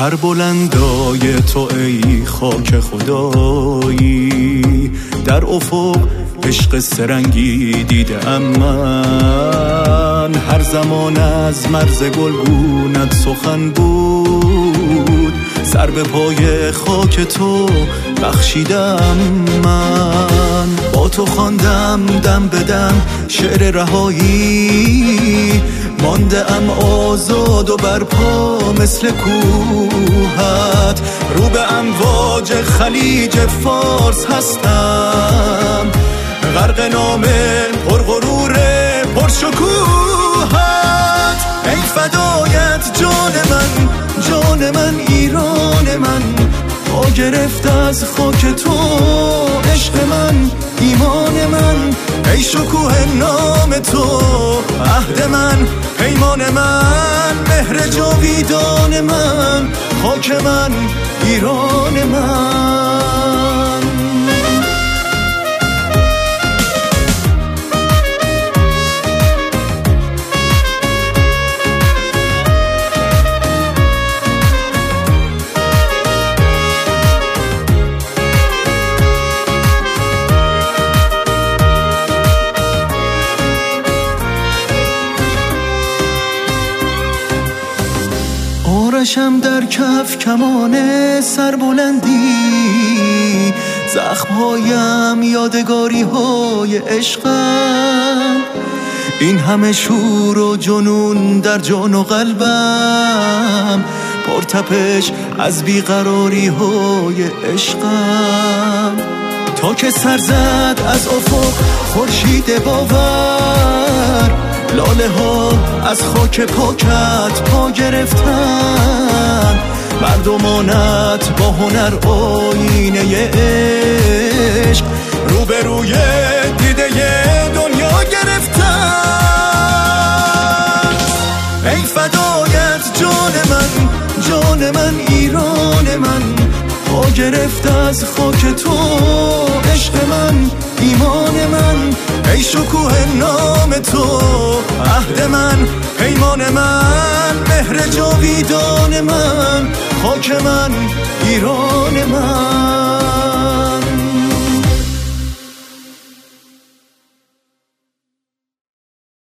سربلندای تو ای خاک خدایی، در افق عشق سرنگی دیدم من. هر زمان از مرز گلگونت سخن بود، سر به پای خاک تو بخشیدم من. با تو خواندم دم به دم شعر رهایی، مانده ام آزاد و برپا مثل کوهت. رو به امواج خلیج فارس هستم، غرق نام پرغرور پرشکوهت. ای فدایت جان من، جان من، ایران من. پا گرفت از خاک تو عشق من، ایمان من. ای شکوه نام تو عهد من، پیمان من. مهر جاویدان من، خاک من، ایران من. آرشم در کف کمان سربلندی، زخمهایم یادگاری های عشقم. این همه شور و جنون در جان و قلبم، پرتپش از بیقراری های عشقم. تا که سر زد از افق خورشید باور، لاله ها از خاک پاکت پا گرفتن. مردمانت با هنر آینه عشق، روبروی دیده دنیا گرفتن. ای فدایت جان من، جان من، ایران من. پا گرفت از خاک تو عشق من، ایمان من. ای شکوه نام تو عهد من، پیمان من. مهر جاویدان من، خاک من، ایران من.